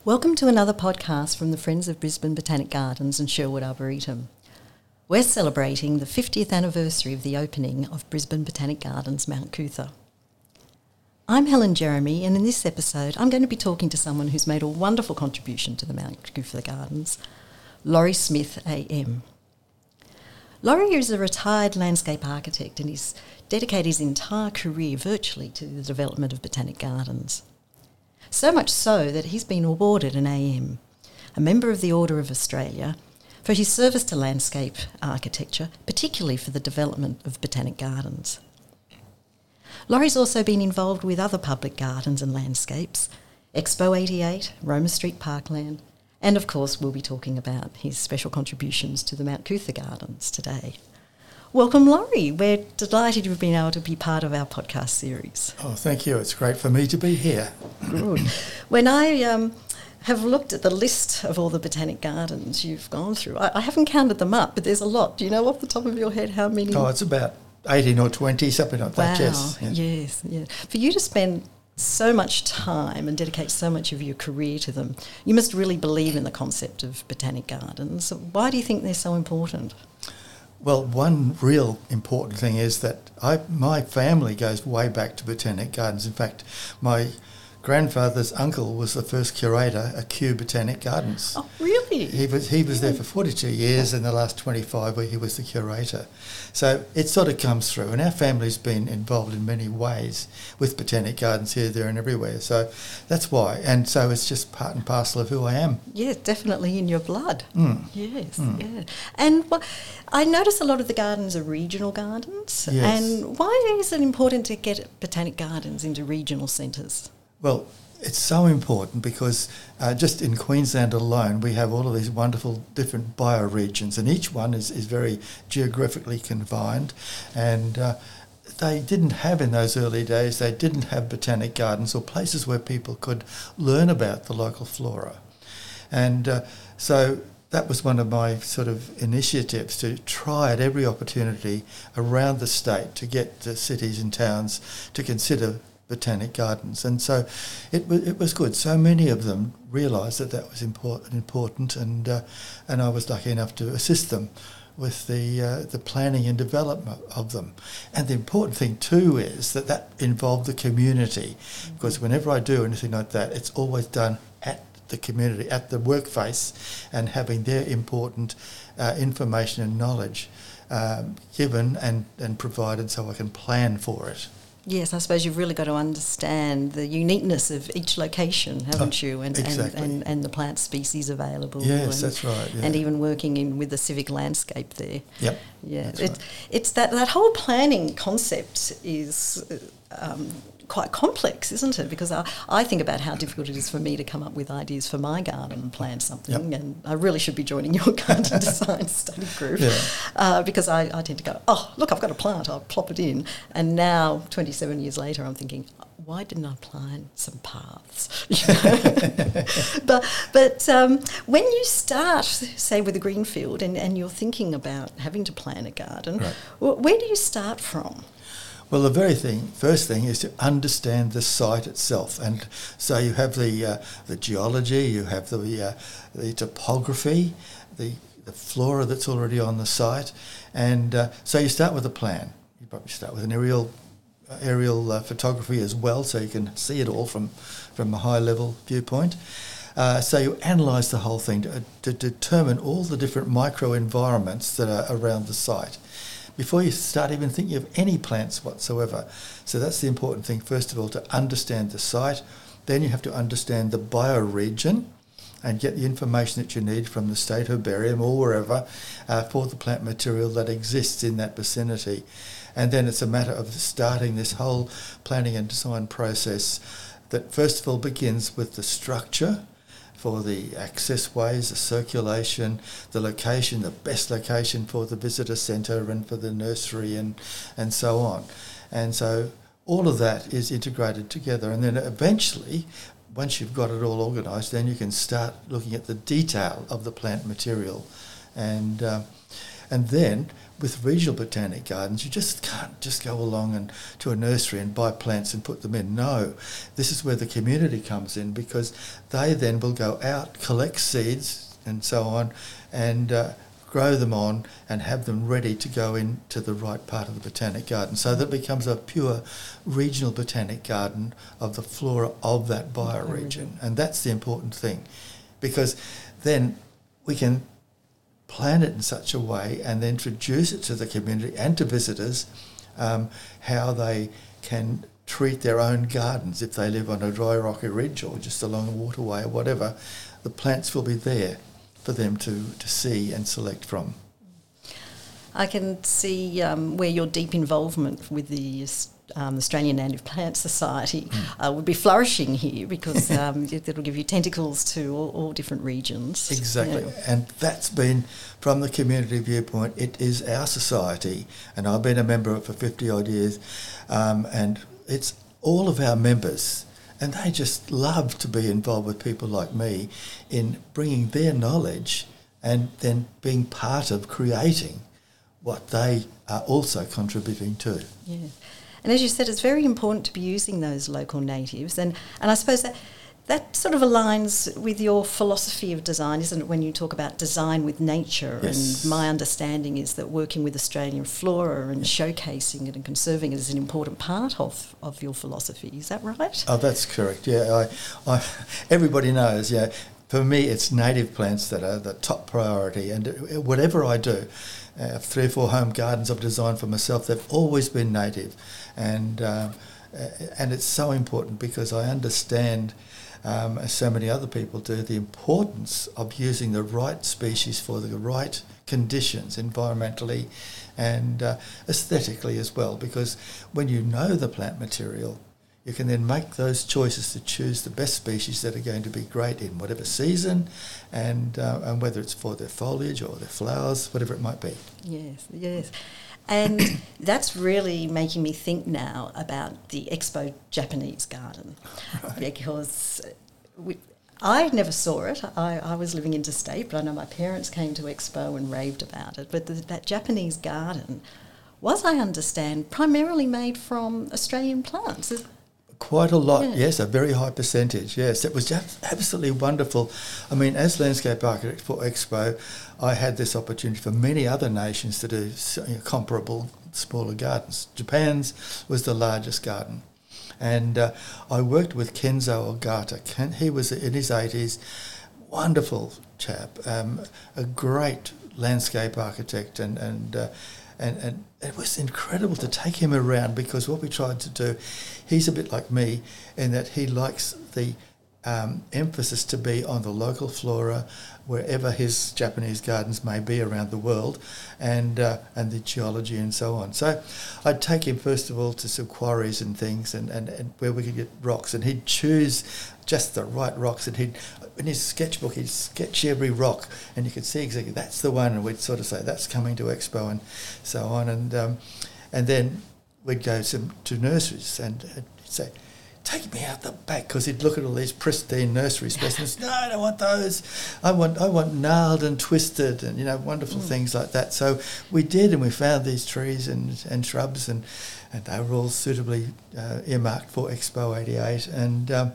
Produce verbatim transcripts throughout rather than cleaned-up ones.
Welcome to another podcast from the Friends of Brisbane Botanic Gardens and Sherwood Arboretum. We're celebrating the fiftieth anniversary of the opening of Brisbane Botanic Gardens, Mount Cootha. I'm Helen Jeremy, and in this episode I'm going to be talking to someone who's made a wonderful contribution to the Mount Cootha Gardens, Laurie Smith A M. Laurie is a retired landscape architect and he's dedicated his entire career virtually to the development of botanic gardens. So much so that he's been awarded an A M, a Member of the Order of Australia, for his service to landscape architecture, particularly for the development of botanic gardens. Laurie's also been involved with other public gardens and landscapes, Expo eighty-eight, Roma Street Parkland, and of course we'll be talking about his special contributions to the Mount Cootha Gardens today. Welcome, Laurie. We're delighted you've been able to be part of our podcast series. Oh, thank you. It's great for me to be here. Good. When I um, have looked at the list of all the botanic gardens you've gone through, I, I haven't counted them up, but there's a lot. Do you know off the top of your head how many? Oh, it's about eighteen or twenty, something like wow. that, yes. Yeah. Yes, yeah. For you to spend so much time and dedicate so much of your career to them, you must really believe in the concept of botanic gardens. Why do you think they're so important? Well, one real important thing is that I, my family goes way back to botanic gardens. In fact, my grandfather's uncle was the first curator at Kew Botanic Gardens. Oh, really? He was he was there for forty-two years, and the last twenty-five where he was the curator. So it sort of comes through, and our family's been involved in many ways with botanic gardens here, there and everywhere. So that's why. And so it's just part and parcel of who I am. Yeah, definitely in your blood. Mm. Yes, Mm. yeah. And well, I notice a lot of the gardens are regional gardens. Yes. And why is it important to get botanic gardens into regional centres? Well, it's so important because uh, just in Queensland alone, we have all of these wonderful different bioregions, and each one is, is very geographically confined. And uh, they didn't have in those early days, they didn't have botanic gardens or places where people could learn about the local flora. And uh, so that was one of my sort of initiatives, to try at every opportunity around the state to get the cities and towns to consider botanic gardens. And so it was it was good. So many of them realised that that was important, important and uh, and I was lucky enough to assist them with the uh, the planning and development of them. And the important thing too is that that involved the community, mm-hmm. because whenever I do anything like that, it's always done at the community, at the workplace, and having their important uh, information and knowledge um, given and, and provided so I can plan for it. Yes, I suppose you've really got to understand the uniqueness of each location, haven't oh, you? And, exactly. and, and and the plant species available. Yes, and, that's right. Yeah. And even working in with the civic landscape there. Yep. Yeah, that's it, right. it's that that whole planning concept is um, quite complex, isn't it? Because I, I think about how difficult it is for me to come up with ideas for my garden and plan something, yep. and I really should be joining your garden design study group, yeah. uh, because I, I tend to go, oh, look, I've got a plant, I'll plop it in, and now, twenty-seven years later, I'm thinking, why didn't I plan some paths? but but um, when you start, say, with a green field and, and you're thinking about having to plan a garden, right. wh- where do you start from? Well, the very thing, first thing is to understand the site itself, and so you have the uh, the geology, you have the uh, the topography, the the flora that's already on the site, and uh, so you start with a plan. You probably start with an aerial uh, aerial uh, photography as well, so you can see it all from from a high level viewpoint. Uh, so you analyse the whole thing to, to determine all the different microenvironments that are around the site before you start even thinking of any plants whatsoever. So that's the important thing, first of all, to understand the site. Then you have to understand the bioregion and get the information that you need from the state herbarium or wherever uh, for the plant material that exists in that vicinity. And then it's a matter of starting this whole planning and design process that first of all begins with the structure, for the access ways, the circulation, the location, the best location for the visitor centre and for the nursery and, and so on. And so all of that is integrated together. And then eventually, once you've got it all organised, then you can start looking at the detail of the plant material. And uh, And then with regional botanic gardens, you just can't just go along and to a nursery and buy plants and put them in. No, this is where the community comes in, because they then will go out, collect seeds and so on, and uh, grow them on and have them ready to go into the right part of the botanic garden, so that it becomes a pure regional botanic garden of the flora of that bioregion. And that's the important thing, because then we can plan it in such a way and then introduce it to the community and to visitors, um, how they can treat their own gardens. If they live on a dry rocky ridge or just along a waterway or whatever, the plants will be there for them to, to see and select from. I can see um, where your deep involvement with the um, Australian Native Plant Society mm. uh, would be flourishing here, because um, it'll give you tentacles to all, all different regions. Exactly. Yeah. And that's been, from the community viewpoint, it is our society, and I've been a member of it for fifty odd years, um, and it's all of our members. And they just love to be involved with people like me in bringing their knowledge and then being part of creating what they are also contributing to. Yeah. And as you said, it's very important to be using those local natives. And, and I suppose that that sort of aligns with your philosophy of design, isn't it, when you talk about design with nature? Yes. And my understanding is that working with Australian flora and showcasing it and conserving it is an important part of, of your philosophy. Is that right? Oh, that's correct. Yeah, I, I, everybody knows, yeah, for me it's native plants that are the top priority, and whatever I do, uh, three or four home gardens I've designed for myself, they've always been native, and uh, and it's so important because I understand, um, as so many other people do, the importance of using the right species for the right conditions, environmentally and uh, aesthetically as well, because when you know the plant material, you can then make those choices to choose the best species that are going to be great in whatever season, and uh, and whether it's for their foliage or their flowers, whatever it might be. Yes, yes. And that's really making me think now about the Expo Japanese Garden, right. Because we, I never saw it. I, I was living interstate, but I know my parents came to Expo and raved about it. But the, that Japanese garden was, I understand, primarily made from Australian plants. Quite a lot, yeah. Yes, a very high percentage, yes. It was just absolutely wonderful. I mean, as landscape architect for Expo, I had this opportunity for many other nations to do you know, comparable smaller gardens. Japan's was the largest garden. And uh, I worked with Kenzo Ogata. Ken, he was in his eighties, wonderful chap, um, a great landscape architect, and, and uh, And, and it was incredible to take him around, because what we tried to do, he's a bit like me in that he likes the um, emphasis to be on the local flora wherever his Japanese gardens may be around the world, and uh, and the geology and so on. So I'd take him first of all to some quarries and things, and, and, and where we could get rocks, and he'd choose just the right rocks, and he'd, in his sketchbook, he'd sketch every rock, and you could see exactly that's the one, and we'd sort of say that's coming to Expo and so on, and um, and then we'd go some to nurseries, and he'd say, take me out the back, because he'd look at all these pristine nursery specimens. No, I don't want those. I want I want gnarled and twisted, and you know, wonderful mm. things like that. So we did, and we found these trees and, and shrubs, and, and they were all suitably uh, earmarked for Expo eighty-eight, and um,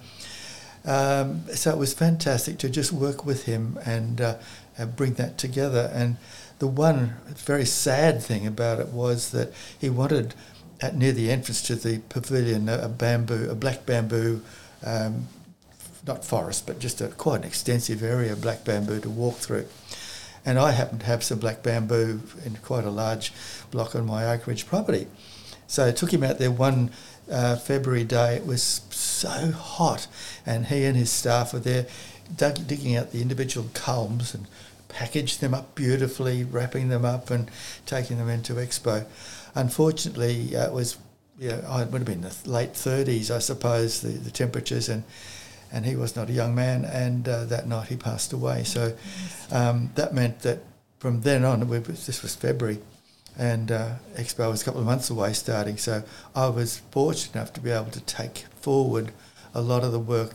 um, so it was fantastic to just work with him and, uh, and bring that together. And the one very sad thing about it was that he wanted, at near the entrance to the pavilion, a bamboo, a black bamboo, um, not forest, but just a quite an extensive area of black bamboo to walk through. And I happened to have some black bamboo in quite a large block on my Oak Ridge property. So I took him out there one uh, February day. It was so hot, and he and his staff were there dug, digging out the individual culms and packaged them up beautifully, wrapping them up and taking them into Expo. Unfortunately, uh, it was, you know, it would have been the late thirties, I suppose, the, the temperatures, and and he was not a young man, and uh, that night he passed away. So um, that meant that from then on, we, this was February, and uh, Expo was a couple of months away starting, so I was fortunate enough to be able to take forward a lot of the work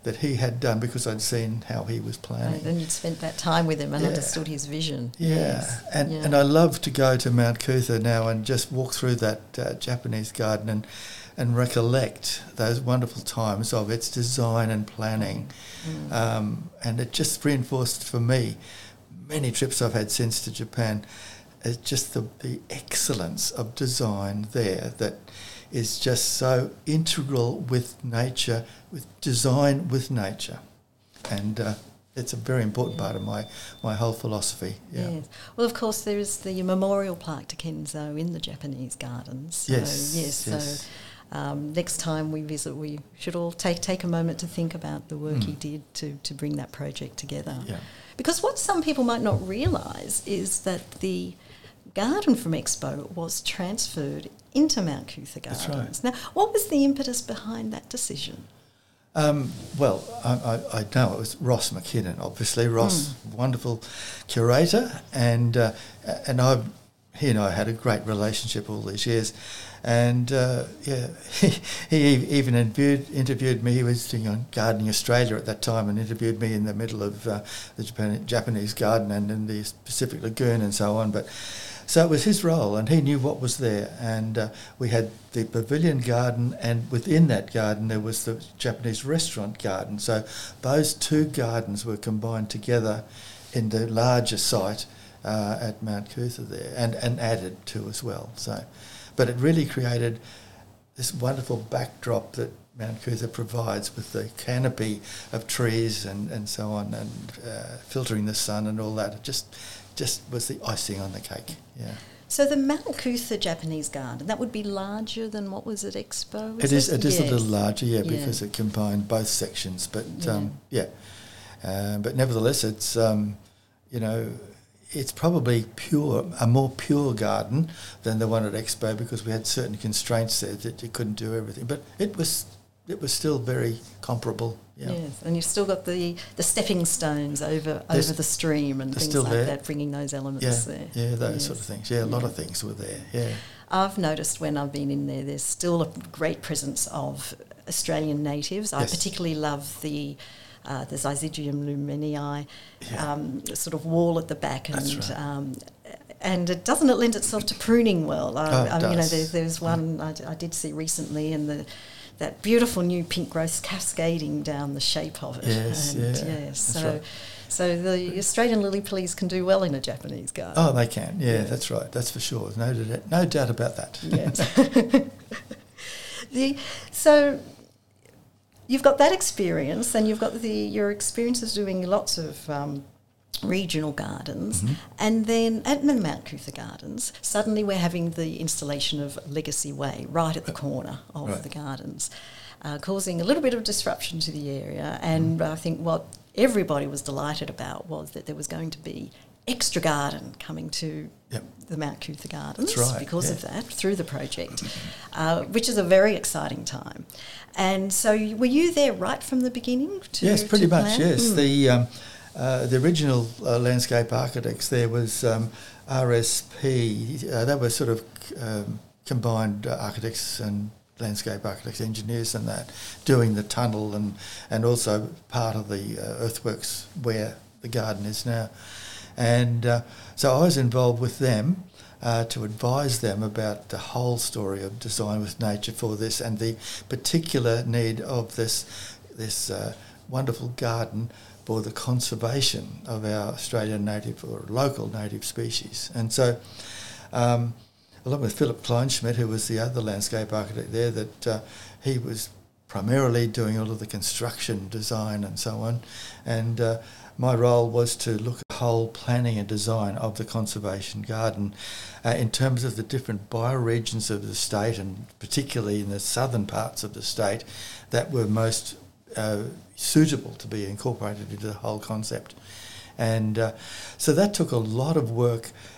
that he had done because I'd seen how he was planning. And you'd spent that time with him and Yeah. understood his vision. Yeah, Yes. and yeah. and I love to go to Mount Coot-tha now and just walk through that uh, Japanese garden and and recollect those wonderful times of its design and planning. Mm. Um, and it just reinforced for me many trips I've had since to Japan. It's just the, the excellence of design there that is just so integral with nature, with design with nature. And uh, it's a very important part of my, my whole philosophy. Yeah. Yes. Well, of course, there is the memorial plaque to Kenzo in the Japanese gardens. So, Yes, yes. yes. So um, next time we visit, we should all take take a moment to think about the work Mm. he did to, to bring that project together. Yeah. Because what some people might not realise is that the garden from Expo was transferred into Mount Coot-tha That's Gardens. right. Now, what was the impetus behind that decision? Um, well, I, I, I know it was Ross McKinnon, obviously. Ross, Mm. wonderful curator, and uh, and I, he and I had a great relationship all these years, and uh, yeah, he, he even interviewed interviewed me. He was doing on Gardening Australia at that time, and interviewed me in the middle of uh, the Japan, Japanese garden and in the Pacific Lagoon and so on. But so it was his role, and he knew what was there. And uh, we had the pavilion garden, and within that garden there was the Japanese restaurant garden. So those two gardens were combined together in the larger site uh, at Mount Coot-tha there, and, and added to as well. So, but it really created this wonderful backdrop that Mount Coot-tha provides with the canopy of trees and, and so on, and uh, filtering the sun and all that. It just just was the icing on the cake. Yeah. So the Mount Coot-tha Japanese garden, that would be larger than what was at Expo? It is. It is Yes. a little larger, yeah, Yeah. because it combined both sections. But Yeah. um, yeah, uh, but nevertheless, it's um, you know, it's probably pure, a more pure garden than the one at Expo, because we had certain constraints there that you couldn't do everything. But it was it was still very comparable. Yeah. Yes, and you've still got the, the stepping stones over There's- over the stream and they're things still like there. that, bringing those elements Yeah, there. yeah, those Yes. sort of things. Yeah, a lot Yeah. of things were there. Yeah, I've noticed when I've been in there, there's still a great presence of Australian natives. I Yes. particularly love the uh, the Zyzigium lumenii Yeah. um, sort of wall at the back, and That's right. um, and it doesn't it lend itself to pruning well. I, Oh, it I, you know, does. there, there's one I, I did see recently, and the that beautiful new pink growth cascading down the shape of it. Yes, and yeah, yes, that's so. right. So the Australian lily please can do well in a Japanese garden. Oh, they can. Yeah, Yeah. that's right. That's for sure. No, doubt- no doubt about that. Yes. the, so you've got that experience, and you've got the your experiences doing lots of um, regional gardens, Mhm. and then at the Mount Coot-tha Gardens, suddenly we're having the installation of Legacy Way right at the corner of Right. the gardens, uh, causing a little bit of disruption to the area. And I think what everybody was delighted about was that there was going to be extra garden coming to Yep. the Mount Coot-tha Gardens That's right, because yeah. of that, through the project, uh, which is a very exciting time. And so you- were you there right from the beginning? To, Yes, pretty to much. plan? Yes, Mm. the um, uh, the original uh, landscape architects there was um, R S P. Uh, they were sort of um, combined uh, architects and landscape architects, engineers, and that doing the tunnel and and also part of the uh, earthworks where the garden is now. And uh, so I was involved with them uh, to advise them about the whole story of design with nature for this, and the particular need of this this uh, wonderful garden for the conservation of our Australian native or local native species. And so, um, along with Philip Kleinschmidt, who was the other landscape architect there, that uh, he was primarily doing all of the construction design and so on, and uh, my role was to look at the whole planning and design of the conservation garden uh, in terms of the different bioregions of the state, and particularly in the southern parts of the state that were most uh, suitable to be incorporated into the whole concept. And uh, so that took a lot of work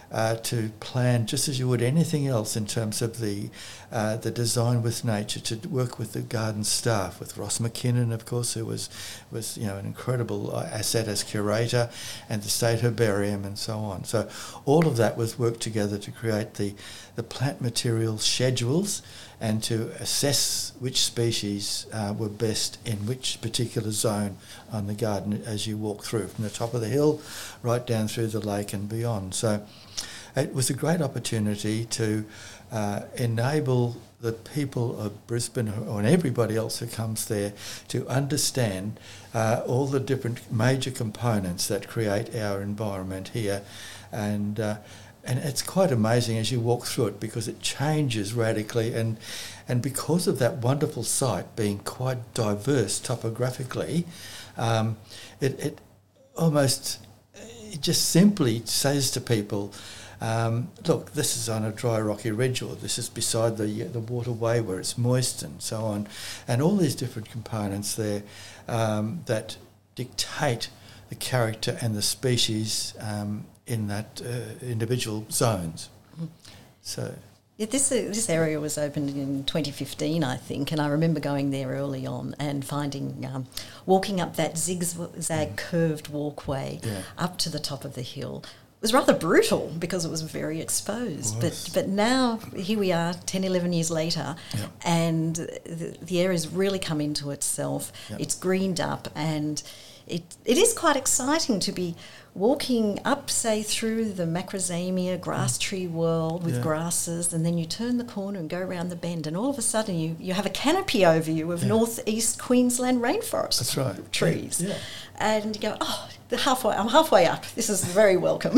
uh, to plan just as you would anything else in terms of the uh, the design with nature, to work with the garden staff, with Ross McKinnon, of course, who was was you know an incredible asset as curator, and the State Herbarium and so on. So all of that was worked together to create the the plant material schedules and to assess which species uh, were best in which particular zone on the garden as you walk through, from the top of the hill right down through the lake and beyond. So it was a great opportunity to uh, enable the people of Brisbane, or and everybody else who comes there, to understand uh, all the different major components that create our environment here. And uh, And it's quite amazing as you walk through it, because it changes radically, and and because of that wonderful site being quite diverse topographically, um, it, it almost it just simply says to people, um, look, this is on a dry rocky ridge, or this is beside the the waterway where it's moist and so on, and all these different components there um, that dictate the character and the species um, in that uh, individual zones. So yeah, this uh, this area was opened in twenty fifteen, I think, and I remember going there early on and finding, um, walking up that zigzag mm. curved walkway yeah. up to the top of the hill. It was rather brutal because it was very exposed. But but now, here we are, ten, eleven years later, yep. and the, the area's really come into itself. Yep. It's greened up, and it it is quite exciting to be walking up, say, through the macrozamia grass tree world with yeah. grasses, and then you turn the corner and go around the bend, and all of a sudden you, you have a canopy over you of yeah. northeast Queensland rainforest That's right. trees. Yeah. Yeah. And you go, oh, the halfway, I'm halfway up. This is very welcome.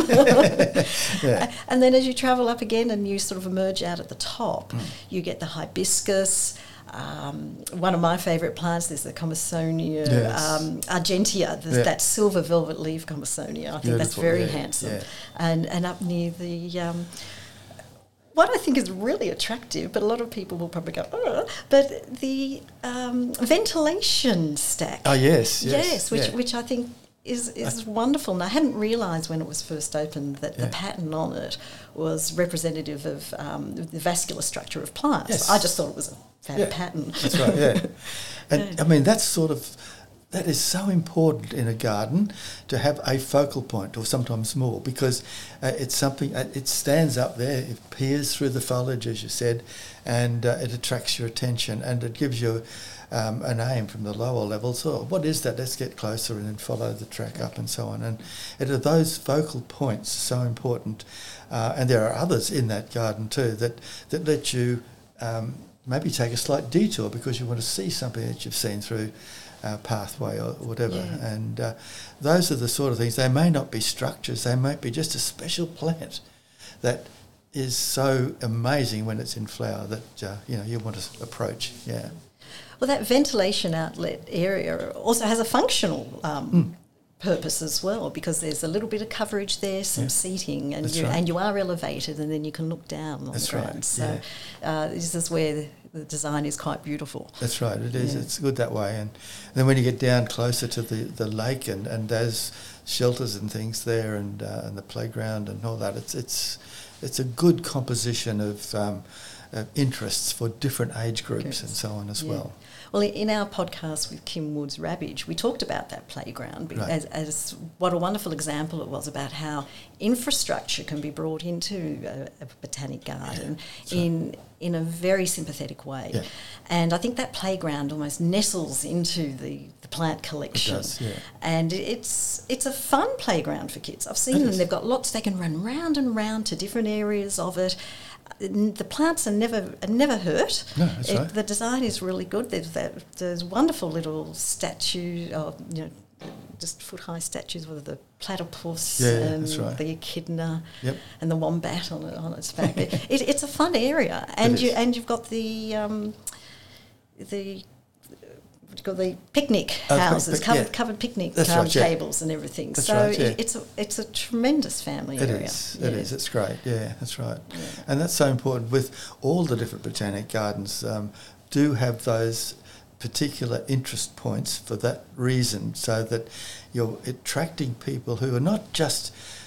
yeah. And then as you travel up again and you sort of emerge out at the top, mm. you get the hibiscus. Um, one of my favourite plants is the Commersonia yes. um, argentea, the, yeah. that silver velvet leaf Commersonia. I think Beautiful, that's very yeah, handsome. yeah. And and up near the... Um, what I think is really attractive, but a lot of people will probably go, oh, but the um, ventilation stack. Oh, yes, yes. Yes, which, yeah. which I think is is wonderful. And I hadn't realised when it was first opened that yeah. the pattern on it was representative of um, the vascular structure of plants. Yes. I just thought it was a fab yeah. pattern. That's right, yeah. And, yeah. I mean, that's sort of... That is so important in a garden, to have a focal point, or sometimes more, because uh, it's something, uh, it stands up there, it peers through the foliage, as you said, and uh, it attracts your attention, and it gives you um, an aim from the lower levels. So what is that? Let's get closer and then follow the track up and so on. And it are those focal points so important, uh, and there are others in that garden too that, that let you um, maybe take a slight detour because you want to see something that you've seen through Uh, pathway or whatever, yeah. and uh, those are the sort of things. They may not be structures, they might be just a special plant that is so amazing when it's in flower that uh, you know you want to approach. Yeah. Well, that ventilation outlet area also has a functional um, mm. purpose as well, because there's a little bit of coverage there, some yeah. seating, and That's you right. and you are elevated, and then you can look down on That's the ground. right. So yeah. uh, this is where the, the design is quite beautiful. That's right. It is. Yeah. It's good that way. And then when you get down closer to the, the lake and, and those shelters and things there, and uh, and the playground and all that, it's it's it's a good composition of, um, of interests for different age groups Groups. and so on as Yeah. well. Well, in our podcast with Kim Woods Rabbage, we talked about that playground Right. as, as what a wonderful example it was about how infrastructure can be brought into a, a botanic garden yeah, in in a very sympathetic way. Yeah. And I think that playground almost nestles into the, the plant collection. It does, yeah. And it's it's a fun playground for kids. I've seen It them. is. They've got lots. They can run round and round to different areas of it. The plants are never are never hurt. No, that's It- right. The design is really good. There's that, there's wonderful little statues, or you know, just foot high statues with the platypus Yeah, yeah, and that's right. the echidna Yep. and the wombat on it, on its back. it, it, it's a fun area, and It you is. and you've got the um, the. What do you call the picnic Oh, houses, pic- covered, yeah. covered picnic That's um, right, yeah. tables and everything. That's so right, yeah. it, it's a it's a tremendous family It area. is. It Yeah. is. It's great. Yeah, that's right. Yeah. And that's so important with all the different botanic gardens. Um, do have those particular interest points for that reason, so that you're attracting people who are not just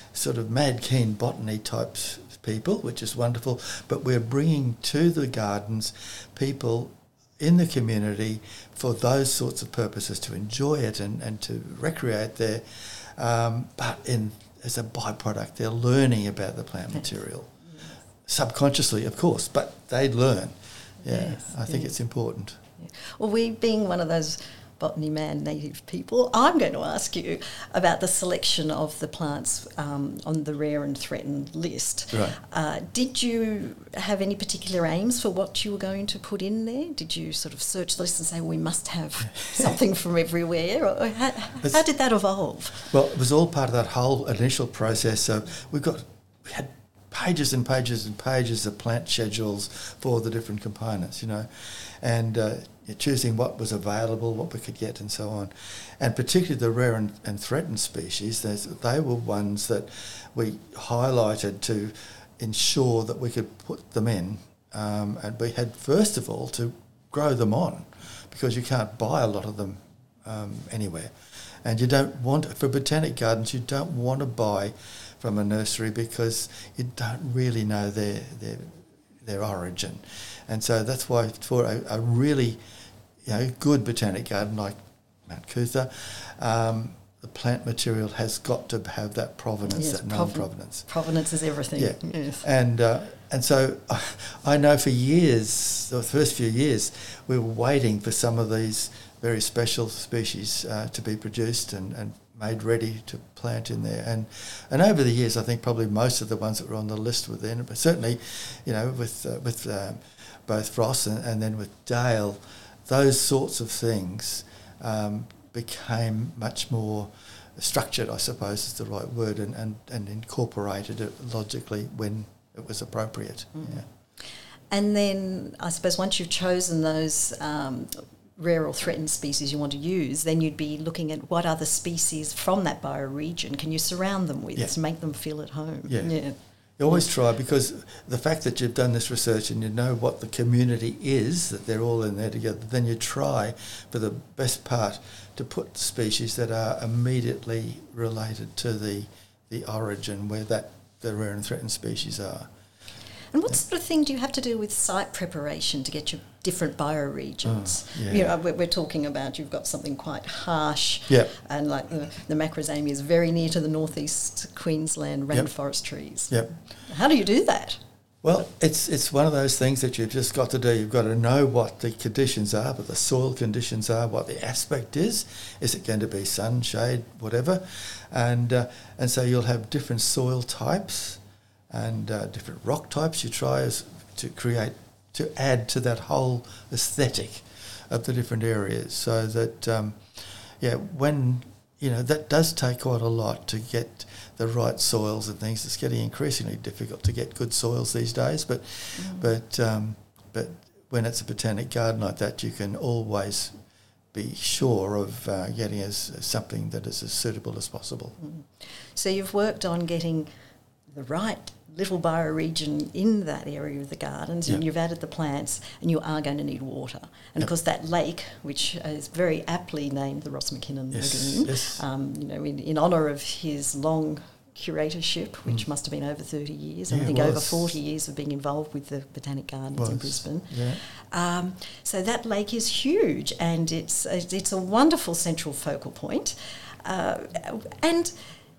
sort of mad keen botany types people, which is wonderful, but we're bringing to the gardens people in the community for those sorts of purposes, to enjoy it and, and to recreate there, um, but in as a byproduct they're learning about the plant material. Yes. Subconsciously, of course, but they learn. Yeah, yes, I think yes. it's important. Yeah. Well, we being one of those botany man native people, I'm going to ask you about the selection of the plants um, on the rare and threatened list. Right. Uh, did you have any particular aims for what you were going to put in there? Did you sort of search the list and say, well, we must have something from everywhere? Or how, how did that evolve? Well, it was all part of that whole initial process. So we've got, we had pages and pages and pages of plant schedules for the different components, you know, and uh, choosing what was available, what we could get and so on. And particularly the rare and, and threatened species, they were ones that we highlighted to ensure that we could put them in. Um, and we had, first of all, to grow them on, because you can't buy a lot of them um, anywhere. And you don't want, for botanic gardens, you don't want to buy from a nursery because you don't really know their their their origin. And so that's why for a, a really you know, good botanic garden like Mount Cootha, um, the plant material has got to have that provenance, yes, that known provenance. Provenance is everything. Yeah. Yes. And uh, and so I know for years, the first few years, we were waiting for some of these very special species uh, to be produced and, and made ready to plant in there. And and over the years, I think probably most of the ones that were on the list were then, but certainly, you know, with uh, with um, both Ross and, and then with Dale, those sorts of things um, became much more structured, I suppose is the right word, and, and, and incorporated it logically when it was appropriate. Mm. Yeah. And then I suppose once you've chosen those um, rare or threatened species you want to use, then you'd be looking at what other species from that bioregion can you surround them with, yeah, to make them feel at home. Yeah. yeah. You always try, because the fact that you've done this research and you know what the community is, that they're all in there together, then you try for the best part to put species that are immediately related to the the origin where that the rare and threatened species are. And what sort of thing do you have to do with site preparation to get your different bioregions? Oh, yeah. You know, we're, we're talking about you've got something quite harsh, yep, and like the, the macrozamia is very near to the northeast Queensland rainforest, yep, trees. Yep. How do you do that? Well, it's it's one of those things that you've just got to do. You've got to know what the conditions are, what the soil conditions are, what the aspect is. Is it going to be sun, shade, whatever? And uh, and so you'll have different soil types and uh, different rock types. You try as to create, to add to that whole aesthetic of the different areas, so that um, yeah, when you know that does take quite a lot to get the right soils and things. It's getting increasingly difficult to get good soils these days, but mm. but um, but when it's a botanic garden like that, you can always be sure of uh, getting as, as something that is as suitable as possible. Mm. So you've worked on getting the right little bioregion in that area of the gardens, and yep, you've added the plants, and you are going to need water. And yep, of course that lake, which is very aptly named the Ross McKinnon yes, Lagoon, yes. Um, you know, in, in honour of his long curatorship, which mm. must have been over thirty years, and yeah, I think was. over forty years of being involved with the Botanic Gardens was. in Brisbane. Yeah. Um, so that lake is huge, and it's it's a wonderful central focal point. Uh, and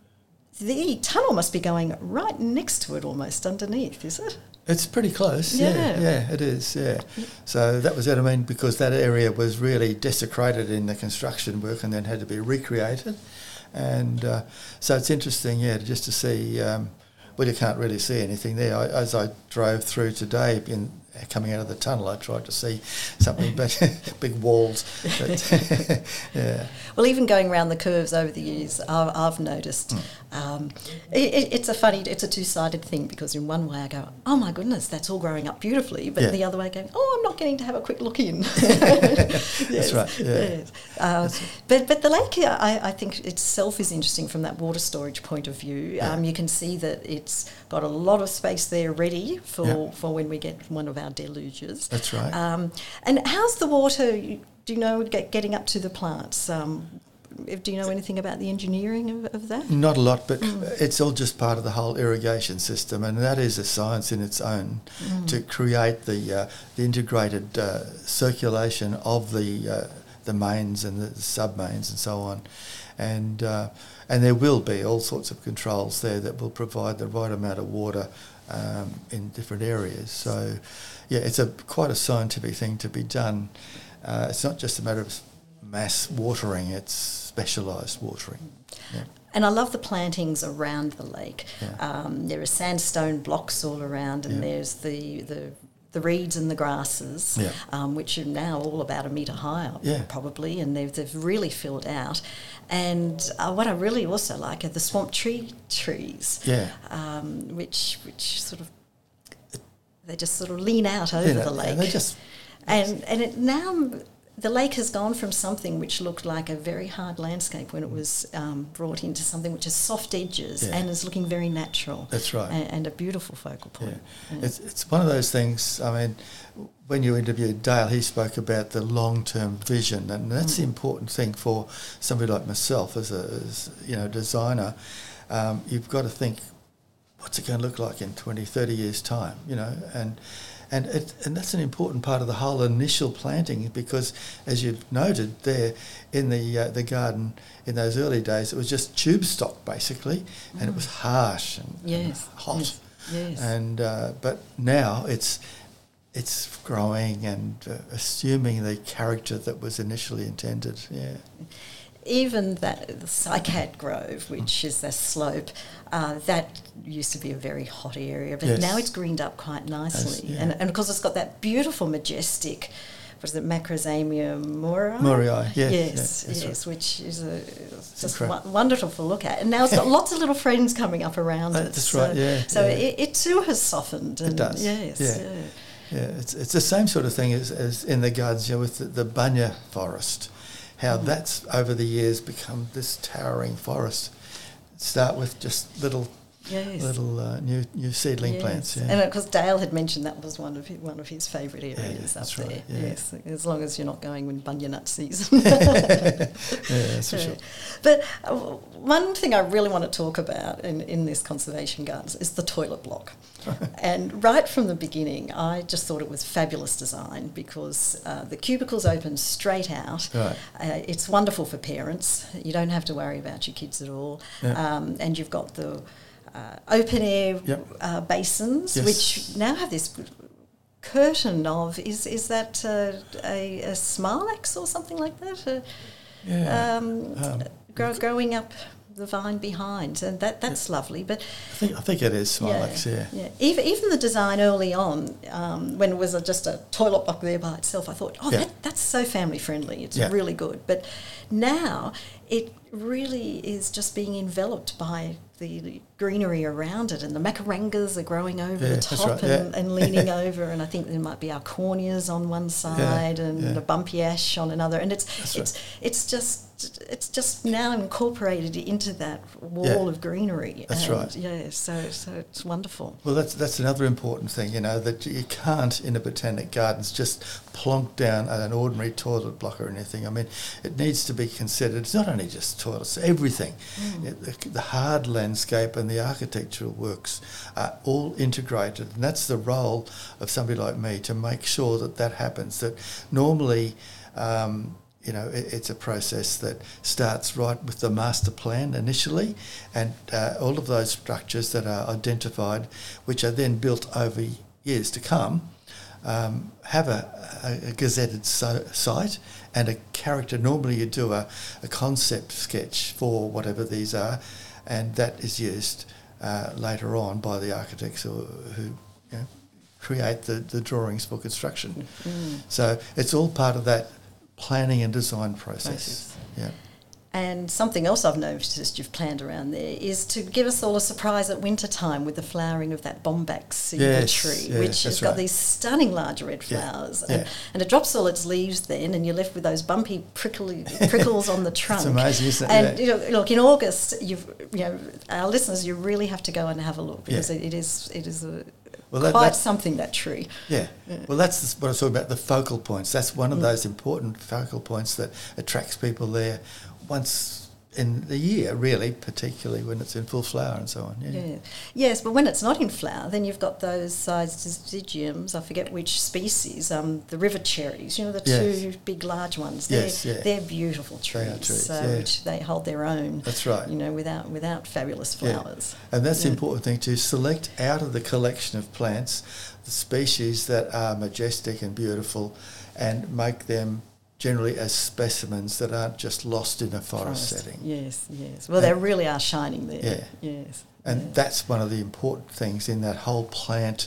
the tunnel must be going right next to it, almost underneath, is it? It's pretty close, yeah, yeah, yeah, it is, yeah. So that was it, I mean, because that area was really desecrated in the construction work and then had to be recreated. And uh, so it's interesting, yeah, just to see, um, well, you can't really see anything there. I, as I drove through today, in coming out of the tunnel, I tried to see something, but big walls. But yeah. Well, even going around the curves over the years, I've, I've noticed mm. um, it, it's a funny, it's a two-sided thing, because in one way I go, oh my goodness, that's all growing up beautifully, but yeah, the other way going, oh, I'm not getting to have a quick look in. yes, that's right. Yeah. Yes. Uh, that's right. But but the lake, I, I think itself is interesting from that water storage point of view. Yeah. Um, you can see that it's got a lot of space there ready for yeah, for when we get one of our deluges. That's right. Um, and how's the water? Do you know get, getting up to the plants? Um, do you know anything about the engineering of, of that? Not a lot, but Mm. it's all just part of the whole irrigation system, and that is a science in its own Mm. to create the uh, the integrated uh, circulation of the uh, the mains and the, the sub-mains and so on, and uh, and there will be all sorts of controls there that will provide the right amount of water um, in different areas. So, yeah, it's a quite a scientific thing to be done. Uh, it's not just a matter of mass watering, it's specialised watering. Yeah. And I love the plantings around the lake. Yeah. Um, there are sandstone blocks all around, and Yeah. there's the, the the reeds and the grasses, Yeah. um, which are now all about a metre high up, Yeah. probably, and they've, they've really filled out. And uh, what I really also like are the swamp tree trees, Yeah. um, which which sort of they just sort of lean out over You know, the lake. They just And and it now the lake has gone from something which looked like a very hard landscape when it was um, brought into something which has soft edges Yeah. and is looking very natural. That's right. And, and a beautiful focal point. Yeah. Yeah. It's it's one of those things. I mean, when you interviewed Dale, he spoke about the long-term vision, and that's the important thing for somebody like myself as a as, you know designer. Um, you've got to think, what's it going to look like in twenty, thirty years' time? You know, and and it, and that's an important part of the whole initial planting, because as you've noted there in the uh, the garden in those early days, it was just tube stock basically, and it was harsh and, Yes. and hot. Yes. Yes. And uh, but now it's it's growing and uh, assuming the character that was initially intended. Yeah. Even that the Cycad Grove, which is the slope, uh, that used to be a very hot area, but Yes. now it's greened up quite nicely. yeah. And, and of course, it's got that beautiful, majestic, what is it, Macrozamia Morii? Morii, yeah, Yes, yeah, that's yes, which is a, just incredible. wo- wonderful to look at. And now it's got lots of little friends coming up around Uh, it. that's so, right, yeah, So yeah. It, it too has softened. And It does. Yes, yeah. yeah. Yeah, it's it's the same sort of thing as, as in the gardens, you know, with the, the bunya forest, how Mm. that's over the years become this towering forest. Start with just little Yes. little uh, new new seedling Yes. plants. Yeah. And of course, Dale had mentioned that was one of his, one of his favourite areas up that's there. right, yeah. Yes, as long as you're not going when bunya nut season. yeah, that's for sure. But uh, one thing I really want to talk about in, in this conservation gardens is the toilet block. And right from the beginning, I just thought it was fabulous design, because uh, the cubicles open straight out. Right. Uh, it's wonderful for parents. You don't have to worry about your kids at all. Yeah. Um, and you've got the uh, open air Yep. uh, basins, Yes. which now have this curtain of, is is that uh, a, a Smilex or something like that? Uh, Yeah. um, Um, grow, growing up the vine behind, and that that's lovely. But I think I think it is Smilex. Yeah. yeah. Even even the design early on, um, when it was a, just a toilet block there by itself, I thought, oh, Yeah. that, that's so family friendly. It's Yeah. really good. But now it really is just being enveloped by the greenery around it, and the macarangas are growing over Yeah, the that's top right, and, yeah. and leaning over, and I think there might be arcornias on one side and yeah. the bumpy ash on another, and it's That's it's it's just it's just now incorporated into that wall Yeah. of greenery. That's and right. Yeah, so so it's wonderful. Well, that's that's another important thing, you know, that you can't in a botanic gardens just plonk down an ordinary toilet block or anything. I mean, it needs to be considered. It's not only just toilets, everything. Mm. It- the, the hard landscape and the architectural works are all integrated, and that's the role of somebody like me to make sure that that happens. That normally, um, you know, it, it's a process that starts right with the master plan initially, and uh, all of those structures that are identified, which are then built over years to come, um, have a, a, a gazetted so, site and a character. Normally you do a, a concept sketch for whatever these are, and that is used uh, later on by the architects who, who you know, create the, the drawings for construction. Mm. So it's all part of that planning and design process. Process. Yeah. And something else I've noticed you've planned around there is to give us all a surprise at winter time with the flowering of that bombax cedar Yes, tree, yeah, which has that's got right. these stunning large red Yeah, flowers. yeah. And, and it drops all its leaves then, and you're left with those bumpy prickly, prickles on the trunk. It's amazing, isn't it? And Yeah. you know, look, in August, you've you know, our listeners, you really have to go and have a look, because Yeah. it, it is it is a Well, that, quite that, something, that tree. Yeah. yeah. Well, that's what I was talking about, the focal points. That's one of mm. those important focal points that attracts people there once in the year, really, particularly when it's in full flower and so on. Yeah. yeah. Yes, but when it's not in flower, then you've got those Syzygiums, I forget which species, um, the river cherries, you know, the yes. two big large ones. They're, yes, yeah. they're beautiful trees, they are trees so yeah. which they hold their own. That's right. You know, without without fabulous flowers. Yeah. And that's yeah. the important thing, to select out of the collection of plants the species that are majestic and beautiful and make them generally as specimens that aren't just lost in a forest, forest. setting. Yes, yes. Well, and they really are shining there. Yeah. Yes. And yeah. that's one of the important things in that whole plant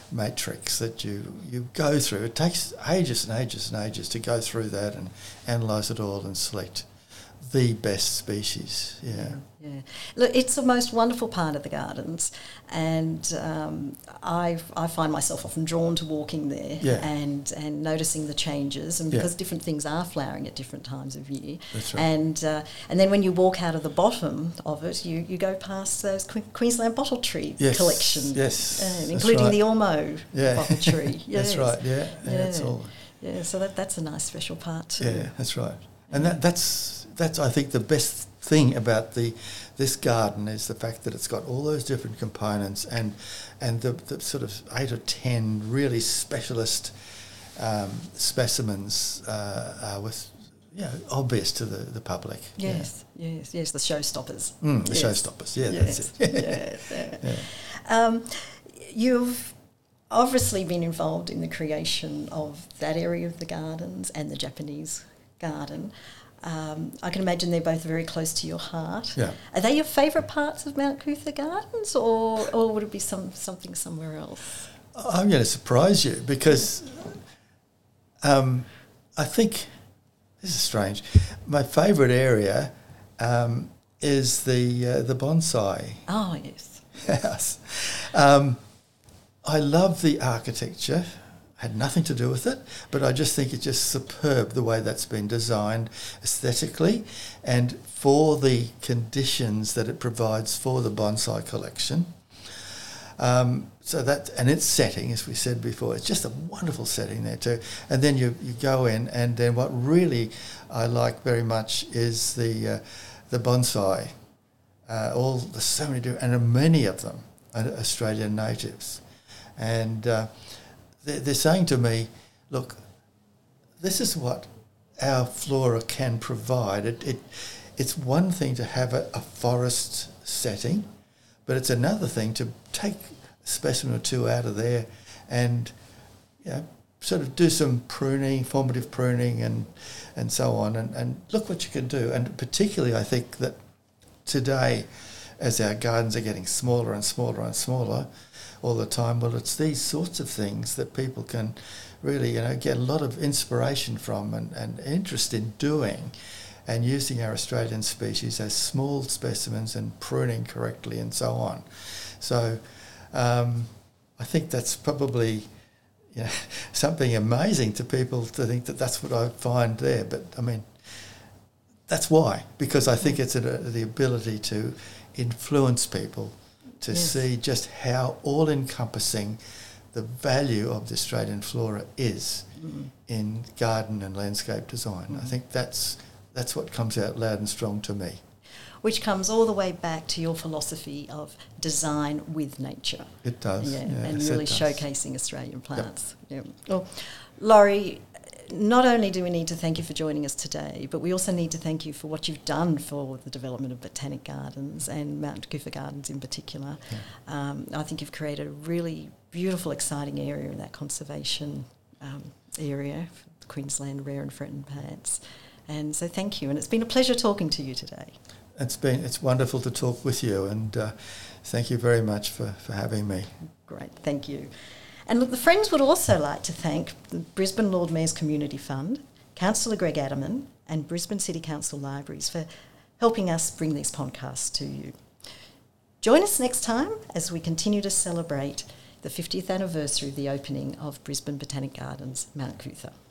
matrix that you, you go through. It takes ages and ages and ages to go through that and analyse it all and select the best species. Yeah. Yeah. Look, it's the most wonderful part of the gardens, and um, I I find myself often drawn to walking there yeah. and, and noticing the changes, and because yeah. different things are flowering at different times of year. That's right. And uh, and then when you walk out of the bottom of it, you, you go past those Que- Queensland bottle tree yes. collection, yes, uh, including right. the Ormeau yeah. bottle tree. Yes. That's right. Yeah, yeah. yeah. That's all. Yeah, so that that's a nice special part too. Yeah, that's right. And that that's that's I think the best thing about the this garden is the fact that it's got all those different components and and the, the sort of eight or ten really specialist um, specimens uh, are with you know obvious to the, the public. Yes, yeah. yes, yes, the showstoppers. Mm, the yes. showstoppers. Yeah, yes. that's it. yes, yeah. yeah. Um, you've obviously been involved in the creation of that area of the gardens and the Japanese garden. Um, I can imagine they're both very close to your heart. Yeah. Are they your favourite parts of Mount Cootha Gardens, or, or would it be some something somewhere else? I'm going to surprise you because um, I think, this is strange, my favourite area um, is the uh, the bonsai Oh, yes. house. Um, I love the architecture. Had nothing to do with it, but I just think it's just superb the way that's been designed aesthetically and for the conditions that it provides for the bonsai collection. Um, so that, and its setting, as we said before, it's just a wonderful setting there too. And then you, you go in, and then what really I like very much is the uh, the bonsai. Uh, all the so many different, and many of them are Australian natives, and. Uh, They're saying to me, look, this is what our flora can provide. It, it, it's one thing to have a, a forest setting, but it's another thing to take a specimen or two out of there and you know, sort of do some pruning, formative pruning and and so on, and, and look what you can do. And particularly I think that today, as our gardens are getting smaller and smaller and smaller, all the time, well, it's these sorts of things that people can really, you know, get a lot of inspiration from and, and interest in doing, and using our Australian species as small specimens and pruning correctly and so on. So um, I think that's probably, you know, something amazing to people to think that that's what I find there. But, I mean, that's why, because I think it's a, the ability to influence people to yes. see just how all-encompassing the value of the Australian flora is mm. in garden and landscape design. Mm. I think that's that's what comes out loud and strong to me. Which comes all the way back to your philosophy of design with nature. It does. Yeah, yes, and really it does. showcasing Australian plants. Yep. Yep. Well, Laurie, not only do we need to thank you for joining us today, but we also need to thank you for what you've done for the development of Botanic Gardens and Mount Cootha Gardens in particular. Yeah. Um, I think you've created a really beautiful, exciting area in that conservation um, area for the Queensland rare and threatened plants. And so thank you, and it's been a pleasure talking to you today. It's been it's wonderful to talk with you, and uh, thank you very much for, for having me. Great, thank you. And look, the Friends would also like to thank the Brisbane Lord Mayor's Community Fund, Councillor Greg Adderman, and Brisbane City Council Libraries for helping us bring these podcasts to you. Join us next time as we continue to celebrate the fiftieth anniversary of the opening of Brisbane Botanic Gardens, Mount Cootha.